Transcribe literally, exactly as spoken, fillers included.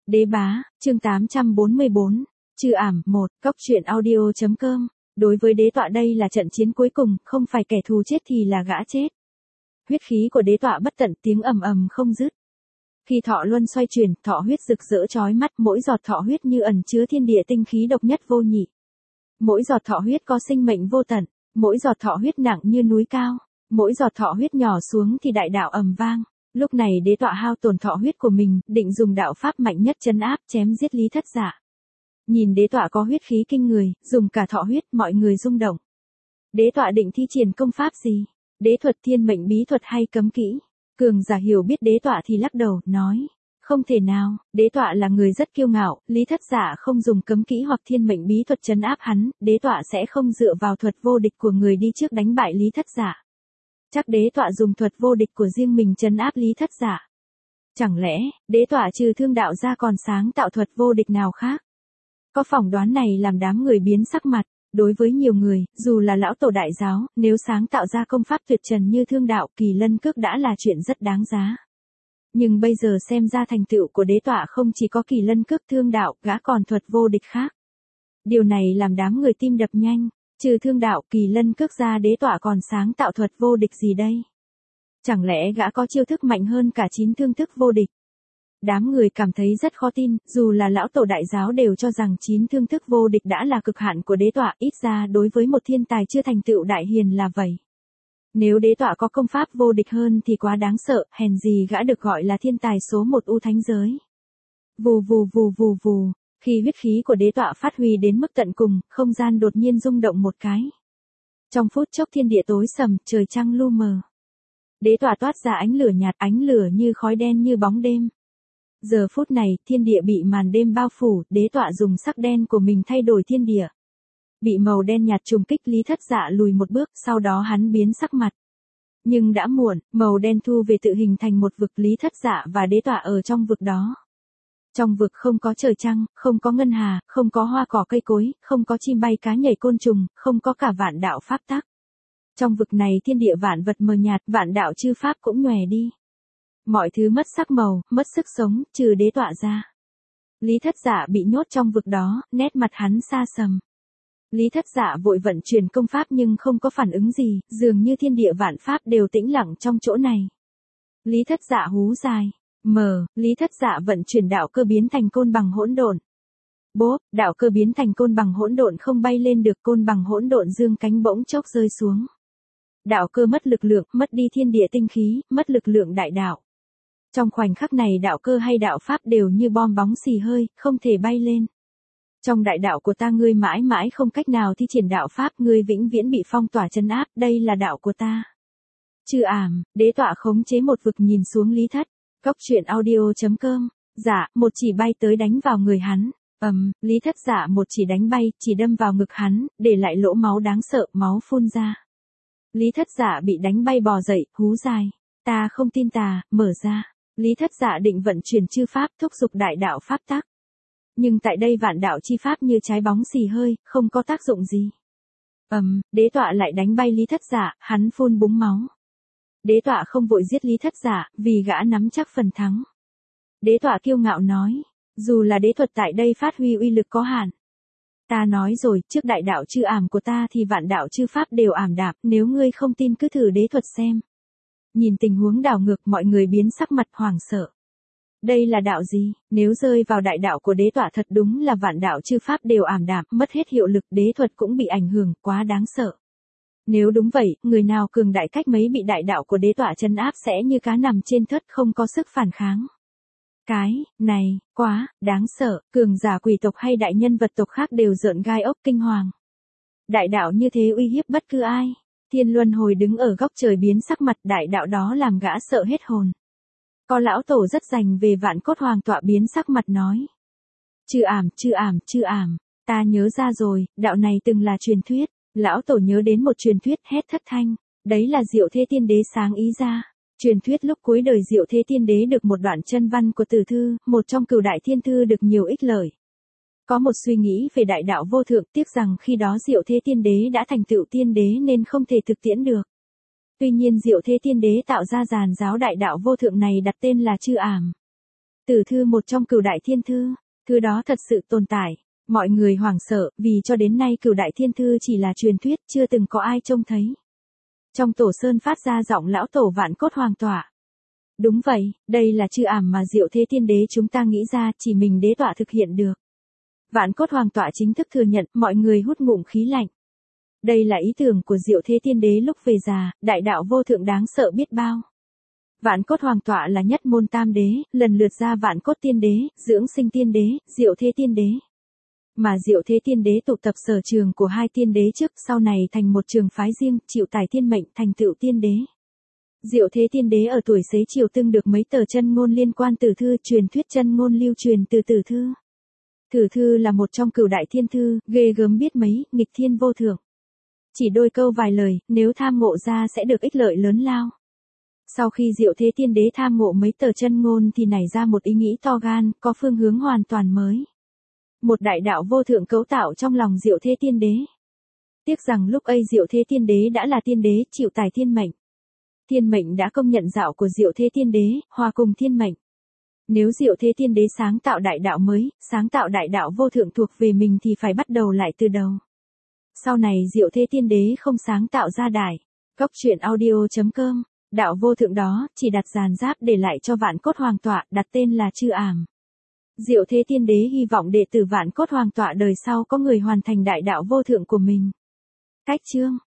Đế bá, chương tám trăm bốn mươi bốn, Trừ ảm, một, góc truyện audio chấm com. Đối với đế tọa đây là trận chiến cuối cùng, không phải kẻ thù chết thì là gã chết. Huyết khí của đế tọa bất tận, tiếng ầm ầm không dứt. Khi thọ luân xoay chuyển, thọ huyết rực rỡ chói mắt, mỗi giọt thọ huyết như ẩn chứa thiên địa tinh khí độc nhất vô nhị. Mỗi giọt thọ huyết có sinh mệnh vô tận, mỗi giọt thọ huyết nặng như núi cao, mỗi giọt thọ huyết nhỏ xuống thì đại đạo ầm vang. Lúc này đế tọa hao tổn thọ huyết của mình, định dùng đạo pháp mạnh nhất trấn áp chém giết Lý Thất Dạ. Nhìn đế tọa có huyết khí kinh người, dùng cả thọ huyết, mọi người rung động. Đế tọa định thi triển công pháp gì? Đế thuật, thiên mệnh bí thuật hay cấm kỹ? Cường giả hiểu biết đế tọa thì lắc đầu, nói, không thể nào, đế tọa là người rất kiêu ngạo, Lý Thất Dạ không dùng cấm kỹ hoặc thiên mệnh bí thuật trấn áp hắn, đế tọa sẽ không dựa vào thuật vô địch của người đi trước đánh bại Lý Thất Dạ. Chắc đế tọa dùng thuật vô địch của riêng mình trấn áp Lý Thất Dạ. Chẳng lẽ, đế tọa trừ thương đạo ra còn sáng tạo thuật vô địch nào khác? Có phỏng đoán này làm đám người biến sắc mặt, đối với nhiều người, dù là lão tổ đại giáo, nếu sáng tạo ra công pháp tuyệt trần như thương đạo, kỳ lân cước đã là chuyện rất đáng giá. Nhưng bây giờ xem ra thành tựu của đế tọa không chỉ có kỳ lân cước thương đạo, gã còn thuật vô địch khác. Điều này làm đám người tim đập nhanh. Trừ thương đạo, kỳ lân cước ra đế tọa còn sáng tạo thuật vô địch gì đây? Chẳng lẽ gã có chiêu thức mạnh hơn cả chín thương thức vô địch? Đám người cảm thấy rất khó tin, dù là lão tổ đại giáo đều cho rằng chín thương thức vô địch đã là cực hạn của đế tọa, ít ra đối với một thiên tài chưa thành tựu đại hiền là vậy. Nếu đế tọa có công pháp vô địch hơn thì quá đáng sợ, hèn gì gã được gọi là thiên tài số một u thánh giới. Vù vù vù vù vù. Khi huyết khí của đế tọa phát huy đến mức tận cùng, không gian đột nhiên rung động một cái. Trong phút chốc thiên địa tối sầm, trời trăng lu mờ. Đế tọa toát ra ánh lửa nhạt, ánh lửa như khói đen như bóng đêm. Giờ phút này, thiên địa bị màn đêm bao phủ, đế tọa dùng sắc đen của mình thay đổi thiên địa. Bị màu đen nhạt trùng kích, Lý Thất Dạ lùi một bước, sau đó hắn biến sắc mặt. Nhưng đã muộn, màu đen thu về tự hình thành một vực, Lý Thất Dạ và đế tọa ở trong vực đó. Trong vực không có trời trăng, không có ngân hà, không có hoa cỏ cây cối, không có chim bay cá nhảy côn trùng, không có cả vạn đạo pháp tắc. Trong vực này thiên địa vạn vật mờ nhạt, vạn đạo chư pháp cũng nhòe đi. Mọi thứ mất sắc màu, mất sức sống, trừ đế tọa ra. Lý Thất Dạ bị nhốt trong vực đó, nét mặt hắn xa sầm. Lý Thất Dạ vội vận chuyển công pháp nhưng không có phản ứng gì, dường như thiên địa vạn pháp đều tĩnh lặng trong chỗ này. Lý Thất Dạ hú dài. Mờ, Lý Thất Dạ vận chuyển đạo cơ biến thành côn bằng hỗn độn. Bốp, đạo cơ biến thành côn bằng hỗn độn không bay lên được, côn bằng hỗn độn dương cánh bỗng chốc rơi xuống. Đạo cơ mất lực lượng, mất đi thiên địa tinh khí, mất lực lượng đại đạo. Trong khoảnh khắc này đạo cơ hay đạo pháp đều như bom bóng xì hơi, không thể bay lên. Trong đại đạo của ta ngươi mãi mãi không cách nào thi triển đạo pháp, ngươi vĩnh viễn bị phong tỏa trấn áp, đây là đạo của ta. Trừ ảm, đế tọa khống chế một vực nhìn xuống Lý Thất. Góc truyện audio chấm com. Dạ, một chỉ bay tới đánh vào người hắn. Ầm, um, Lý Thất Dạ một chỉ đánh bay, chỉ đâm vào ngực hắn, để lại lỗ máu đáng sợ, máu phun ra. Lý Thất Dạ bị đánh bay bò dậy, hú dài. Ta không tin tà, mở ra. Lý Thất Dạ định vận chuyển chư pháp, thúc giục đại đạo pháp tắc. Nhưng tại đây vạn đạo chi pháp như trái bóng xì hơi, không có tác dụng gì. Ầm, um, đế tọa lại đánh bay Lý Thất Dạ, hắn phun búng máu. Đế tọa không vội giết Lý Thất Dạ, vì gã nắm chắc phần thắng. Đế tọa kiêu ngạo nói, dù là đế thuật tại đây phát huy uy lực có hạn. Ta nói rồi, trước đại đạo chư ảm của ta thì vạn đạo chư pháp đều ảm đạm, nếu ngươi không tin cứ thử đế thuật xem. Nhìn tình huống đảo ngược, mọi người biến sắc mặt hoảng sợ. Đây là đạo gì? Nếu rơi vào đại đạo của đế tọa thật đúng là vạn đạo chư pháp đều ảm đạm, mất hết hiệu lực, đế thuật cũng bị ảnh hưởng, quá đáng sợ. Nếu đúng vậy, người nào cường đại cách mấy bị đại đạo của đế tọa trấn áp sẽ như cá nằm trên thớt không có sức phản kháng. Cái, này, quá, đáng sợ, cường giả quỷ tộc hay đại nhân vật tộc khác đều rợn gai ốc kinh hoàng. Đại đạo như thế uy hiếp bất cứ ai. Thiên Luân Hồi đứng ở góc trời biến sắc mặt, đại đạo đó làm gã sợ hết hồn. Có lão tổ rất dành về vạn cốt hoàng tọa biến sắc mặt nói. Chư ảm, chư ảm, chư ảm, ta nhớ ra rồi, đạo này từng là truyền thuyết. Lão tổ nhớ đến một truyền thuyết, hét thất thanh, đấy là Diệu Thế Tiên Đế sáng ý ra. Truyền thuyết lúc cuối đời Diệu Thế Tiên Đế được một đoạn chân văn của Tử Thư, một trong cửu đại thiên thư được nhiều ích lợi. Có một suy nghĩ về đại đạo vô thượng, tiếc rằng khi đó Diệu Thế Tiên Đế đã thành tựu tiên đế nên không thể thực tiễn được. Tuy nhiên Diệu Thế Tiên Đế tạo ra giàn giáo đại đạo vô thượng này đặt tên là Chư Ảm. Tử thư một trong cửu đại thiên thư, thư đó thật sự tồn tại. Mọi người hoảng sợ, vì cho đến nay cửu đại thiên thư chỉ là truyền thuyết, chưa từng có ai trông thấy. Trong tổ sơn phát ra giọng lão tổ Vạn Cốt Hoàng tọa. Đúng vậy, đây là chư ảm mà Diệu Thế Tiên Đế chúng ta nghĩ ra, chỉ mình đế tọa thực hiện được. Vạn Cốt Hoàng tọa chính thức thừa nhận, mọi người hút ngụm khí lạnh. Đây là ý tưởng của Diệu Thế Tiên Đế lúc về già, đại đạo vô thượng đáng sợ biết bao. Vạn Cốt Hoàng tọa là nhất môn tam đế, lần lượt ra Vạn Cốt Tiên Đế, Dưỡng Sinh Tiên Đế, Diệu Thế Tiên Đế. Mà Diệu Thế Tiên Đế tụ tập sở trường của hai tiên đế trước, sau này thành một trường phái riêng, chịu tải tiên mệnh, thành tựu tiên đế. Diệu Thế Tiên Đế ở tuổi xế chiều từng được mấy tờ chân ngôn liên quan tử thư, truyền thuyết chân ngôn lưu truyền từ tử thư. Tử thư là một trong cửu đại thiên thư, ghê gớm biết mấy, nghịch thiên vô thượng. Chỉ đôi câu vài lời, nếu tham ngộ ra sẽ được ích lợi lớn lao. Sau khi Diệu Thế Tiên Đế tham ngộ mấy tờ chân ngôn thì nảy ra một ý nghĩ to gan, có phương hướng hoàn toàn mới. Một đại đạo vô thượng cấu tạo trong lòng Diệu Thế Tiên Đế. Tiếc rằng lúc ấy Diệu Thế Tiên Đế đã là tiên đế, chịu tải thiên mệnh. Thiên mệnh đã công nhận đạo của Diệu Thế Tiên Đế, hòa cùng thiên mệnh. Nếu Diệu Thế Tiên Đế sáng tạo đại đạo mới, sáng tạo đại đạo vô thượng thuộc về mình thì phải bắt đầu lại từ đầu. Sau này Diệu Thế Tiên Đế không sáng tạo ra đại. Góc truyện audio chấm com, đạo vô thượng đó, chỉ đặt giàn giáp để lại cho Vạn Cốt Hoàng tọa, đặt tên là chư ảm. Diệu Thế Tiên Đế hy vọng đệ tử Vạn Cốt Hoàng tọa đời sau có người hoàn thành đại đạo vô thượng của mình. Cách chương